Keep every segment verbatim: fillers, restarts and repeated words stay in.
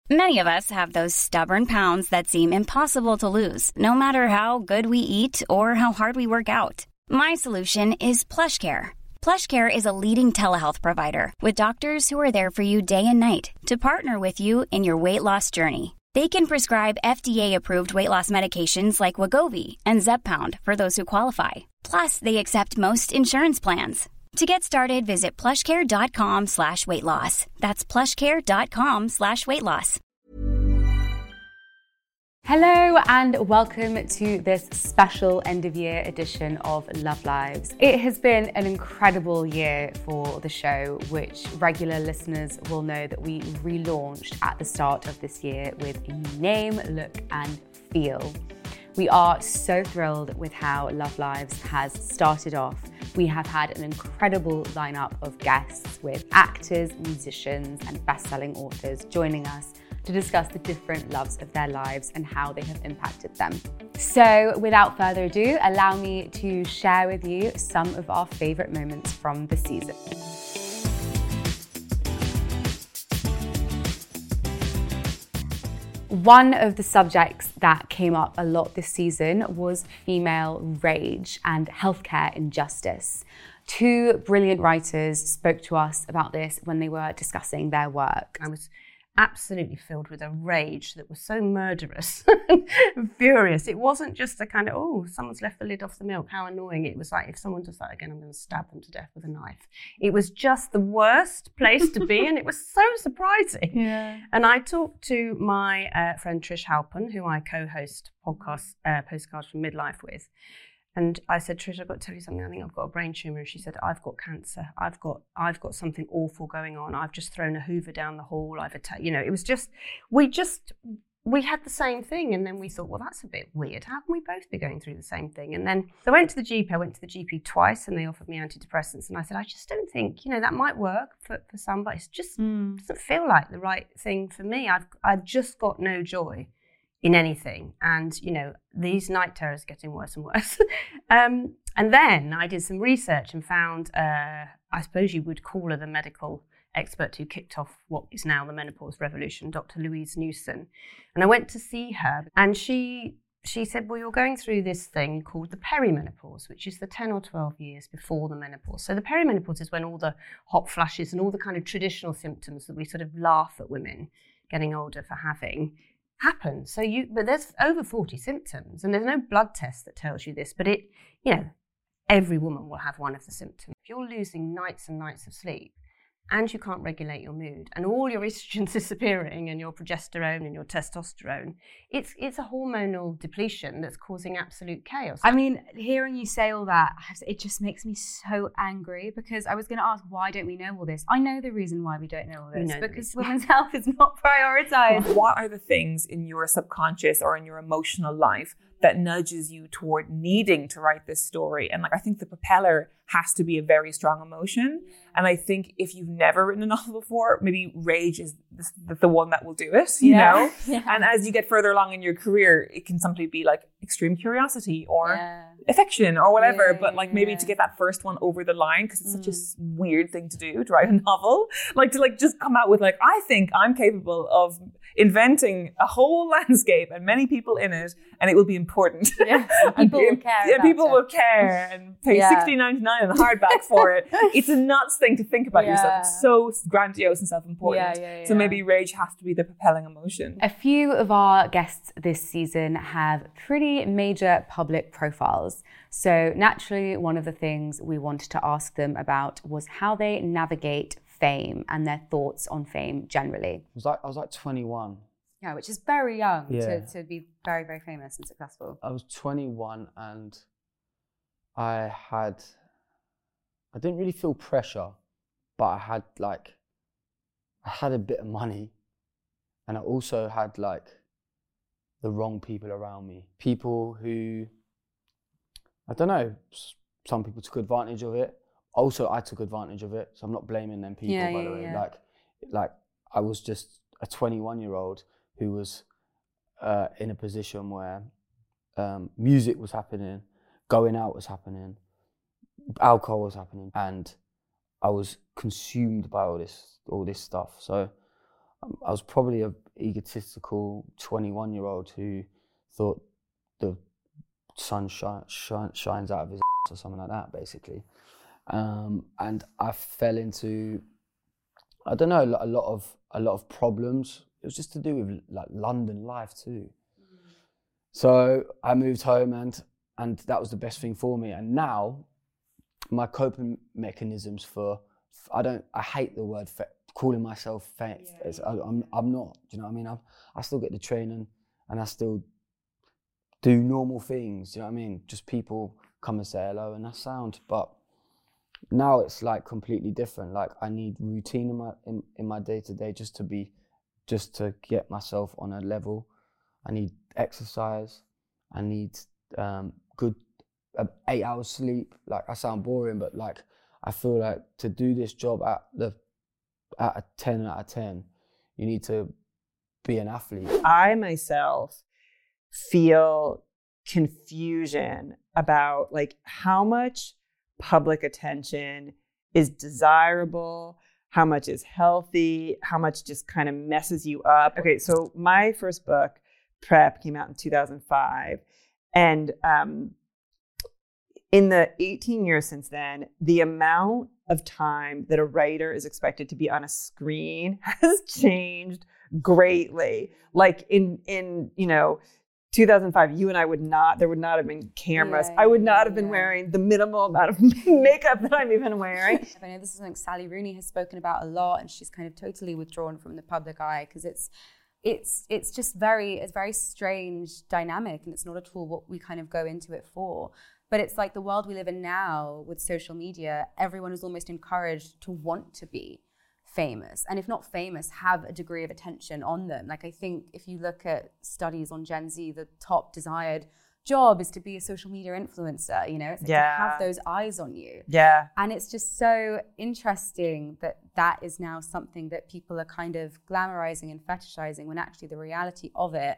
Many of us have those stubborn pounds that seem impossible to lose, no matter how good we eat or how hard we work out. My solution is PlushCare. PlushCare is a leading telehealth provider with doctors who are there for you day and night to partner with you in your weight loss journey. They can prescribe F D A-approved weight loss medications like Wegovy and Zepbound for those who qualify. Plus, they accept most insurance plans. To get started, visit plushcare.com slash weight loss. That's plushcare.com slash weight loss. Hello and welcome to this special end of year edition of Love Lives. It has been an incredible year for the show, which regular listeners will know that we relaunched at the start of this year with a new name, look and feel. We are so thrilled with how Love Lives has started off. We have had an incredible lineup of guests with actors, musicians, and best-selling authors joining us to discuss the different loves of their lives and how they have impacted them. So without further ado, allow me to share with you some of our favorite moments from the season. One of the subjects that came up a lot this season was female rage and healthcare injustice. Two brilliant writers spoke to us about this when they were discussing their work. I was absolutely filled with a rage that was so murderous and furious. It wasn't just a kind of, oh, someone's left the lid off the milk, how annoying. It was like, if someone does that again, I'm going to stab them to death with a knife. It was just the worst place to be, and it was so surprising. Yeah. And I talked to my uh, friend Trish Halpin, who I co-host podcast uh, Postcards from Midlife with. And I said, Trish, I've got to tell you something. I think I've got a brain tumour. And she said, I've got cancer. I've got I've got something awful going on. I've just thrown a Hoover down the hall. I've attacked, you know, it was just, we just, we had the same thing. And then we thought, well, that's a bit weird. How can we both be going through the same thing? And then so I went to the G P. I went to the G P twice and they offered me antidepressants. And I said, I just don't think, you know, that might work for, for some, but it just mm. doesn't feel like the right thing for me. I've I've just got no joy in anything. And, you know, these night terrors are getting worse and worse. um, and then I did some research and found, uh, I suppose you would call her the medical expert who kicked off what is now the menopause revolution, Doctor Louise Newson. And I went to see her and she she said, well, you're going through this thing called the perimenopause, which is the ten or twelve years before the menopause. So the perimenopause is when all the hot flushes and all the kind of traditional symptoms that we sort of laugh at women getting older for having happen. So you, but there's over forty symptoms and there's no blood test that tells you this, but it, you know, every woman will have one of the symptoms. If you're losing nights and nights of sleep and you can't regulate your mood and all your estrogen's disappearing and your progesterone and your testosterone, it's it's a hormonal depletion that's causing absolute chaos. I mean, hearing you say all that, it just makes me so angry because I was going to ask, why don't we know all this? I know the reason why we don't know all this, because women's health is not prioritized. What are the things in your subconscious or in your emotional life that nudges you toward needing to write this story? And like, I think the propeller has to be a very strong emotion. And I think if you've never written a novel before, maybe rage is the, the one that will do it, you yeah. know? Yeah. And as you get further along in your career, it can simply be like extreme curiosity or yeah. affection or whatever. Yeah, but like maybe yeah. to get that first one over the line, because it's mm. such a weird thing to do, to write a novel, like to like just come out with like, I think I'm capable of inventing a whole landscape and many people in it, and it will be important. Yeah, people will care. Yeah, people it. will care and pay yeah. sixteen ninety-nine on the hardback for it. It's a nuts thing to think about yeah. yourself. It's so grandiose and self-important. Yeah, yeah, yeah. So maybe rage has to be the propelling emotion. A few of our guests this season have pretty major public profiles. So naturally, one of the things we wanted to ask them about was how they navigate fame and their thoughts on fame generally. I was like, I was like twenty-one. Yeah, which is very young yeah. to, to be very, very famous and successful. I was twenty-one and I had, I didn't really feel pressure, but I had like, I had a bit of money and I also had like the wrong people around me. People who, I don't know, some people took advantage of it. Also, I took advantage of it, so I'm not blaming them people, yeah, by the yeah, way. Yeah. Like, like I was just a twenty-one-year-old who was uh, in a position where um, music was happening, going out was happening, alcohol was happening, and I was consumed by all this, all this stuff. So um, I was probably a, egotistical twenty-one-year-old who thought the sun shine, shine, shines out of his ass or something like that, basically. Um, and I fell into, I don't know, a lot of a lot of problems. It was just to do with like London life too. Mm. So I moved home, and and that was the best thing for me. And now my coping mechanisms for, I don't, I hate the word fa- calling myself fat. Yeah. I, I'm I'm not. Do you know what I mean? I'm, I still get the training, and I still do normal things. Do you know what I mean? Just people come and say hello, and that's sound. But now it's like completely different. Like I need routine in my in, in my day to day just to be, just to get myself on a level. I need exercise. I need um, good uh, eight hours sleep. Like I sound boring, but like I feel like to do this job at the at a ten out of ten, you need to be an athlete. I myself feel confusion about like how much public attention is desirable, how much is healthy, how much just kind of messes you up. Okay, so my first book, Prep, came out in two thousand five. And um, in the eighteen years since then, the amount of time that a writer is expected to be on a screen has changed greatly. Like in, in you know, two thousand five, you and I would not, there would not have been cameras. Yeah, I would not have been yeah. wearing the minimal amount of makeup that I'm even wearing. I know this is something Sally Rooney has spoken about a lot, and she's kind of totally withdrawn from the public eye because it's, it's, it's just very, it's very strange dynamic, and it's not at all what we kind of go into it for. But it's like the world we live in now with social media, everyone is almost encouraged to want to be famous, and if not famous, have a degree of attention on them. Like I think if you look at studies on Gen Z, the top desired job is to be a social media influencer, you know, it's like yeah. to have those eyes on you. Yeah. And it's just so interesting that that is now something that people are kind of glamorizing and fetishizing, when actually the reality of it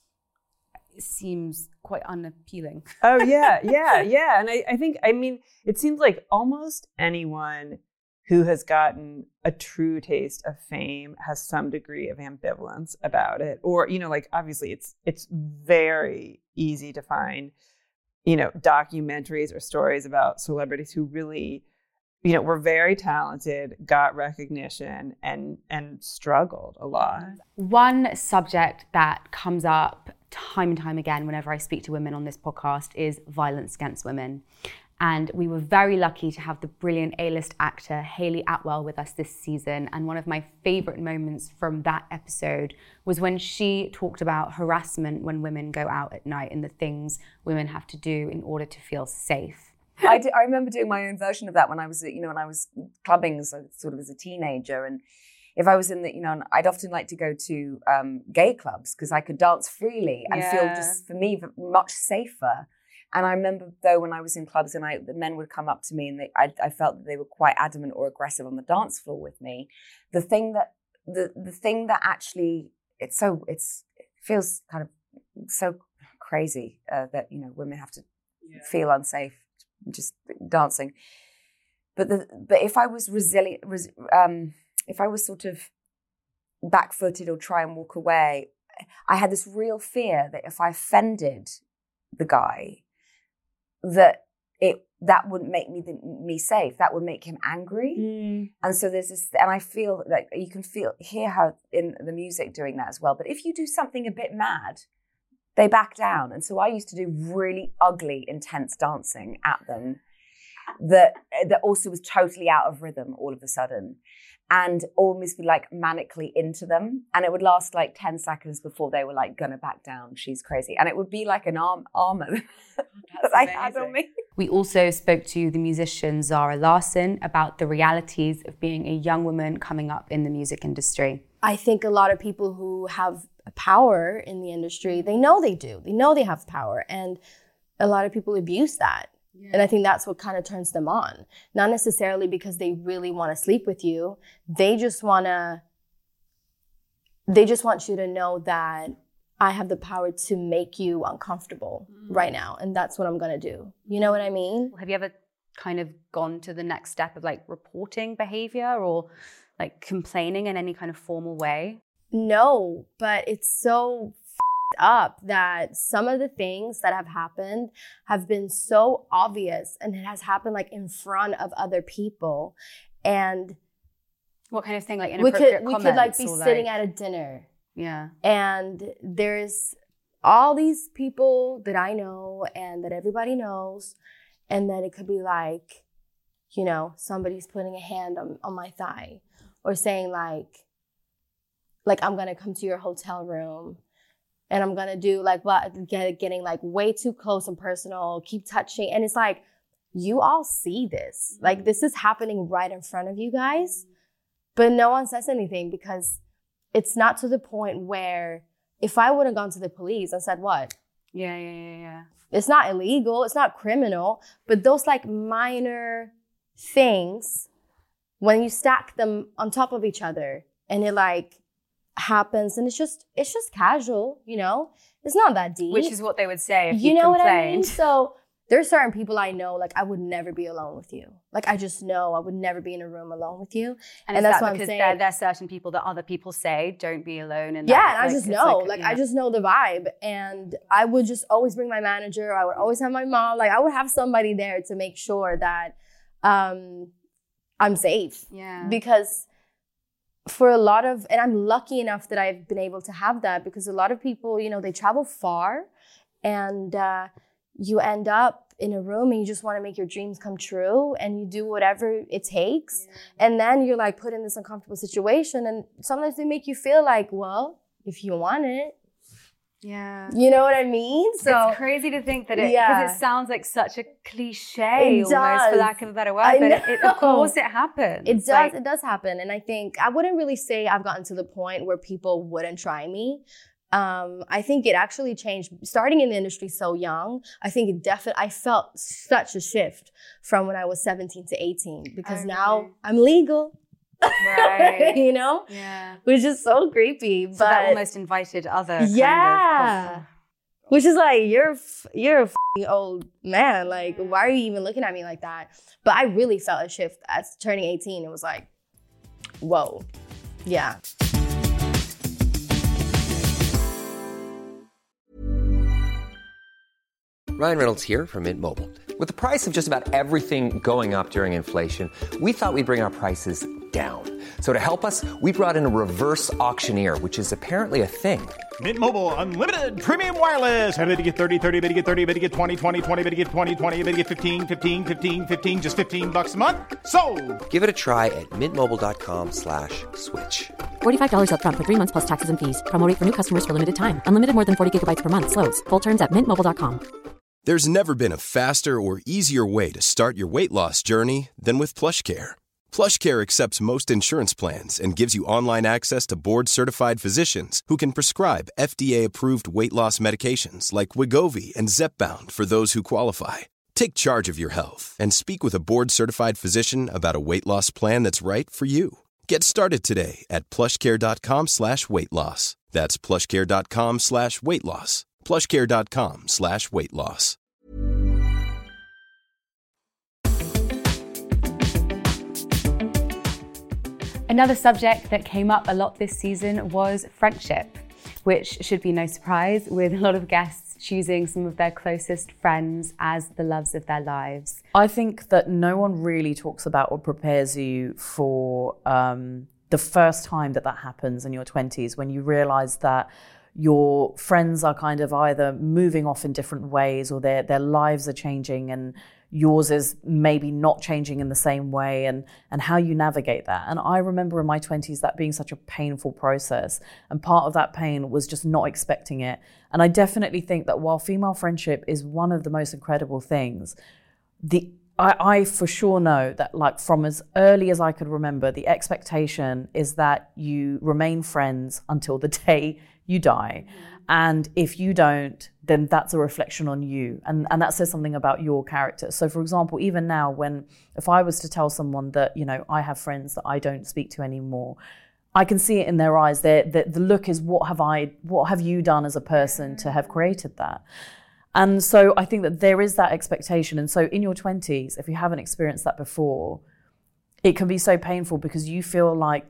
seems quite unappealing. Oh yeah, yeah, yeah. And I, I think, I mean, it seems like almost anyone who has gotten a true taste of fame has some degree of ambivalence about it. Or, you know, like obviously it's it's very easy to find, you know, documentaries or stories about celebrities who really, you know, were very talented, got recognition, and and struggled a lot. One subject that comes up time and time again whenever I speak to women on this podcast is violence against women. And we were very lucky to have the brilliant A-list actor Hayley Atwell with us this season. And one of my favorite moments from that episode was when she talked about harassment when women go out at night and the things women have to do in order to feel safe. I, did, I remember doing my own version of that when I was, you know, when I was clubbing so, sort of as a teenager. And if I was in the, you know, I'd often like to go to um, gay clubs because I could dance freely and yeah. feel just, for me, much safer. And I remember, though, when I was in clubs and I, the men would come up to me and they, I, I felt that they were quite adamant or aggressive on the dance floor with me. The thing that, the, the thing that actually, it's so, it's, it feels kind of so crazy uh, that, you know, women have to yeah. feel unsafe just dancing. But the, but if I was resilient, res, um, if I was sort of back-footed or try and walk away, I had this real fear that if I offended the guy, that it that wouldn't make me the, me safe. That would make him angry. Mm. And so there's this, and I feel like you can feel hear how in the music doing that as well. But if you do something a bit mad, they back down. And so I used to do really ugly, intense dancing at them that that also was totally out of rhythm all of a sudden, and almost be like manically into them. And it would last like ten seconds before they were like gonna back down. She's crazy. And it would be like an arm armor that I had on me. We also spoke to the musician Zara Larsson about the realities of being a young woman coming up in the music industry. I think a lot of people who have power in the industry, they know they do. They know they have power. And a lot of people abuse that. Yeah. And I think that's what kind of turns them on. Not necessarily because they really want to sleep with you. They just want to, they just want you to know that I have the power to make you uncomfortable mm. right now. And that's what I'm going to do. You know what I mean? Have you ever kind of gone to the next step of like reporting behavior or like complaining in any kind of formal way? no, but it's so f***ed up that some of the things that have happened have been so obvious, and it has happened like in front of other people. And what kind of thing? Like we inappropriate could we comments? could like be or, sitting like... at a dinner. Yeah. And there's all these people that I know and that everybody knows. And then it could be like, you know, somebody's putting a hand on, on my thigh or saying like, like, I'm going to come to your hotel room and I'm going to do like what, get, getting like way too close and personal, keep touching. And it's like, you all see this. Like, this is happening right in front of you guys, but no one says anything because it's not to the point where if I would have gone to the police and said what? Yeah, yeah, yeah, yeah. It's not illegal. It's not criminal. But those like minor things, when you stack them on top of each other and it like happens and it's just, it's just casual, you know? It's not that deep. Which is what they would say if you you know complained. what I mean? So there's certain people I know, like I would never be alone with you. Like I just know I would never be in a room alone with you. And, and that's that what I'm because saying. There, there's certain people that other people say, don't be alone. And yeah, that, and I like, just it's know. Like, Like, yeah. I just know the vibe. And I would just always bring my manager. I would always have my mom. Like I would have somebody there to make sure that um, I'm safe. Yeah. Because for a lot of, and I'm lucky enough that I've been able to have that because a lot of people, you know, they travel far and uh, you end up in a room and you just want to make your dreams come true and you do whatever it takes. Yeah. And then you're like put in this uncomfortable situation and sometimes they make you feel like, well, if you want it. Yeah. You know what I mean? So it's crazy to think that it, because yeah. it sounds like such a cliche It almost, does. for lack of a better word, I but it, it, know. of course it happens. It does, like, it does happen. And I think, I wouldn't really say I've gotten to the point where people wouldn't try me. Um, I think it actually changed. Starting in the industry so young, I think it definitely, I felt such a shift from when I was seventeen to eighteen because oh, now really? I'm legal. Right. You know? Yeah. Which is so creepy. So but that almost invited other yeah. kind of... Which is like, you're, f- you're a f***ing old man. Like, why are you even looking at me like that? But I really felt a shift as turning eighteen. It was like, whoa. Yeah. Ryan Reynolds here from Mint Mobile. With the price of just about everything going up during inflation, we thought we'd bring our prices down. So to help us, we brought in a reverse auctioneer, which is apparently a thing. Mint Mobile Unlimited Premium Wireless. How to get thirty, thirty, how to get thirty, how to get twenty, twenty, twenty, how to get twenty, twenty, how to get fifteen, fifteen, fifteen, fifteen, just fifteen bucks a month? Sold! Give it a try at mintmobile.com slash switch. forty-five dollars up front for three months plus taxes and fees. Promo rate for new customers for limited time. Unlimited more than forty gigabytes per month. Slows full terms at mint mobile dot com. There's never been a faster or easier way to start your weight loss journey than with PlushCare. PlushCare accepts most insurance plans and gives you online access to board-certified physicians who can prescribe F D A-approved weight loss medications like Wegovy and Zepbound for those who qualify. Take charge of your health and speak with a board-certified physician about a weight loss plan that's right for you. Get started today at plushcare.com slash weight loss. That's plushcare.com slash weight loss. plushcare.com slash weight loss. Another subject that came up a lot this season was friendship, which should be no surprise, with a lot of guests choosing some of their closest friends as the loves of their lives. I think that no one really talks about or prepares you for um, the first time that that happens in your twenties, when you realize that your friends are kind of either moving off in different ways or their their lives are changing and yours is maybe not changing in the same way, and and how you navigate that. And I remember in my twenties that being such a painful process, and part of that pain was just not expecting it. And I definitely think that while female friendship is one of the most incredible things, the I, I for sure know that, like, from as early as I could remember, the expectation is that you remain friends until the day you die. And if you don't, then that's a reflection on you. And, and that says something about your character. So for example, even now, when, if I was to tell someone that, you know, I have friends that I don't speak to anymore, I can see it in their eyes. The, the look is, what have I, what have you done as a person to have created that? And so I think that there is that expectation. And so in your twenties, if you haven't experienced that before, it can be so painful because you feel like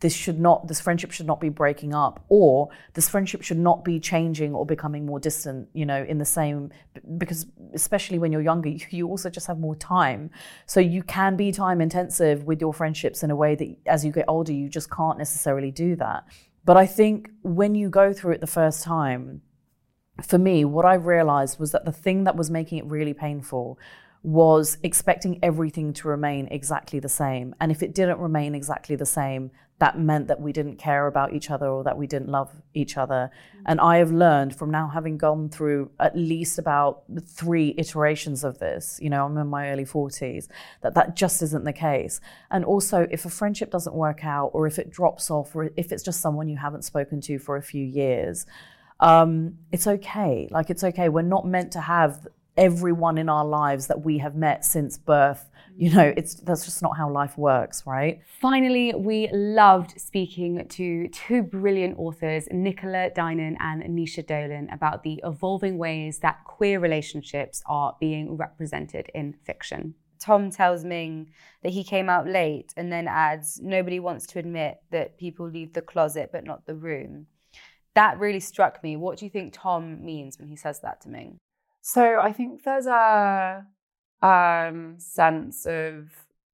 this should not, this friendship should not be breaking up, or this friendship should not be changing or becoming more distant, you know, in the same, because especially when you're younger, you also just have more time. So you can be time intensive with your friendships in a way that as you get older, you just can't necessarily do that. But I think when you go through it the first time, for me, what I realized was that the thing that was making it really painful was expecting everything to remain exactly the same. And if it didn't remain exactly the same, that meant that we didn't care about each other or that we didn't love each other. Mm-hmm. And I have learned from now having gone through at least about three iterations of this, you know, I'm in my early forties, that that just isn't the case. And also, if a friendship doesn't work out, or if it drops off, or if it's just someone you haven't spoken to for a few years, um, it's okay. Like, it's okay. We're not meant to have everyone in our lives that we have met since birth. You know, it's that's just not how life works, right? Finally, we loved speaking to two brilliant authors, Nicola Dinan and Nisha Dolan, about the evolving ways that queer relationships are being represented in fiction. Tom tells Ming that he came out late and then adds, nobody wants to admit that people leave the closet but not the room. That really struck me. What do you think Tom means when he says that to Ming? So I think there's a um, sense of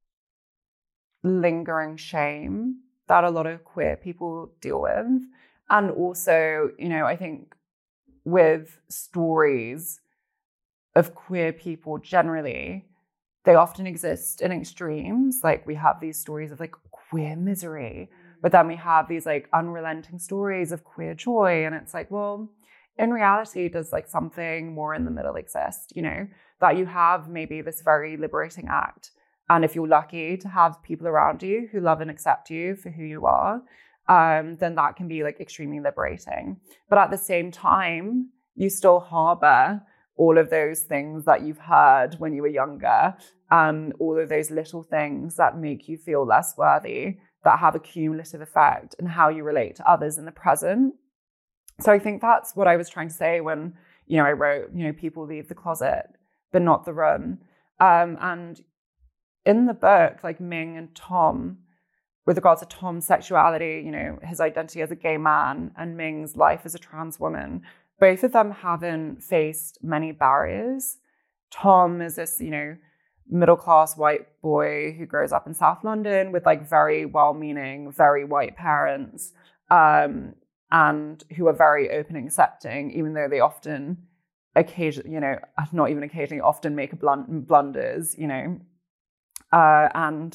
lingering shame that a lot of queer people deal with. And also, you know, I think with stories of queer people generally, they often exist in extremes. Like, we have these stories of like queer misery, but then we have these like unrelenting stories of queer joy. And it's like, well, in reality, does like something more in the middle exist, you know, that you have maybe this very liberating act. And if you're lucky to have people around you who love and accept you for who you are, um, then that can be like extremely liberating. But at the same time, you still harbor all of those things that you've heard when you were younger, um, all of those little things that make you feel less worthy, that have a cumulative effect in how you relate to others in the present. So I think that's what I was trying to say when, you know, I wrote, you know, people leave the closet, but not the room. Um, and in the book, like Ming and Tom, with regards to Tom's sexuality, you know, his identity as a gay man and Ming's life as a trans woman, both of them haven't faced many barriers. Tom is this, you know, middle-class white boy who grows up in South London with like very well-meaning, very white parents, um, and who are very open and accepting, even though they often, occasion, you know, not even occasionally, often make a blunt, blunders, you know. Uh, and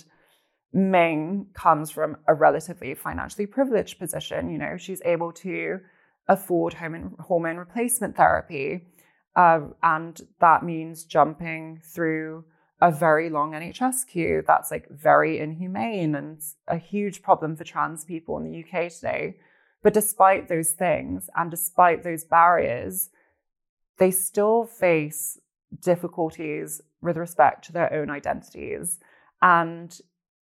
Ming comes from a relatively financially privileged position. You know, she's able to afford hormone, hormone replacement therapy. Uh, and that means jumping through a very long N H S queue that's like very inhumane and a huge problem for trans people in the U K today. But despite those things and despite those barriers, they still face difficulties with respect to their own identities. And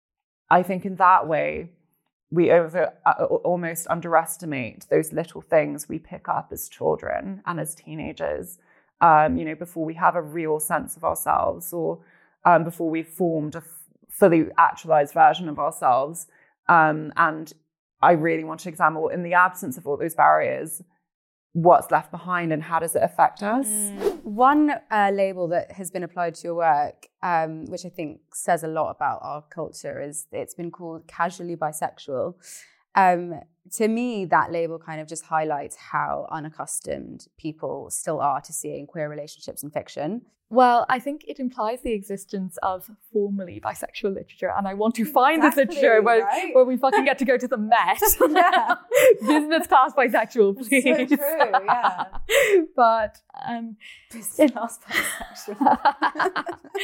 I think in that way, we over, uh, almost underestimate those little things we pick up as children and as teenagers, um, you know, before we have a real sense of ourselves, or um, before we've formed a f- fully actualized version of ourselves. Um, and I really want to examine, in the absence of all those barriers, what's left behind and how does it affect us? Mm. One uh, label that has been applied to your work, um, which I think says a lot about our culture, is it's been called casually bisexual. Um, to me, that label kind of just highlights how unaccustomed people still are to seeing queer relationships in fiction. Well, I think it implies the existence of formally bisexual literature, and I want to find exactly, this literature where, right? where we fucking get to go to the Met. Yeah. Business class bisexual, please. So true, yeah. But um, business class bisexual.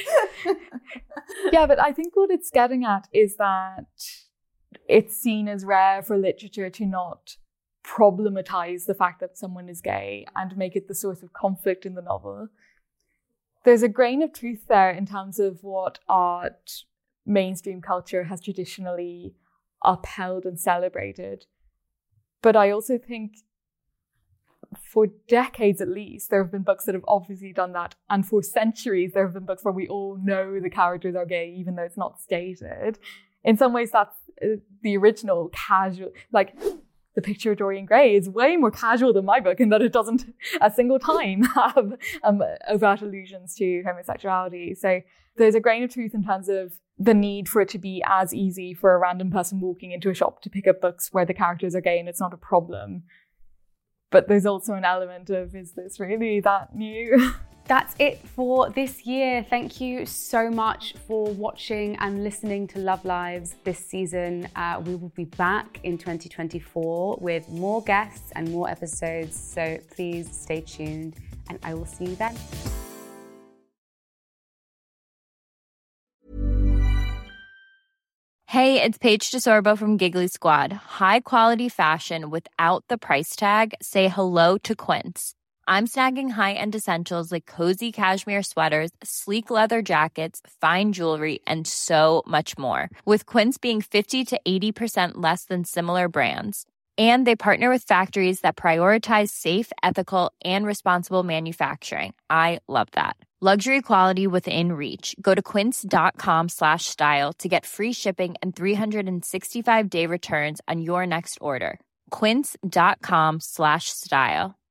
Yeah, but I think what it's getting at is that it's seen as rare for literature to not problematize the fact that someone is gay and make it the source of conflict in the novel. There's a grain of truth there in terms of what art, mainstream culture has traditionally upheld and celebrated. But I also think for decades at least, there have been books that have obviously done that. And for centuries, there have been books where we all know the characters are gay, even though it's not stated. In some ways, that's uh, the original casual, like the picture of Dorian Gray is way more casual than my book in that it doesn't a single time have um, overt allusions to homosexuality. So there's a grain of truth in terms of the need for it to be as easy for a random person walking into a shop to pick up books where the characters are gay and it's not a problem. But there's also an element of, is this really that new? That's it for this year. Thank you so much for watching and listening to Love Lives this season. Uh, we will be back in twenty twenty-four with more guests and more episodes. So please stay tuned and I will see you then. Hey, it's Paige DeSorbo from Giggly Squad. High quality fashion without the price tag. Say hello to Quince. I'm snagging high-end essentials like cozy cashmere sweaters, sleek leather jackets, fine jewelry, and so much more. With Quince being fifty to eighty percent less than similar brands. And they partner with factories that prioritize safe, ethical, and responsible manufacturing. I love that. Luxury quality within reach. Go to quince.com slash style to get free shipping and three sixty-five day returns on your next order. Quince.com slash style.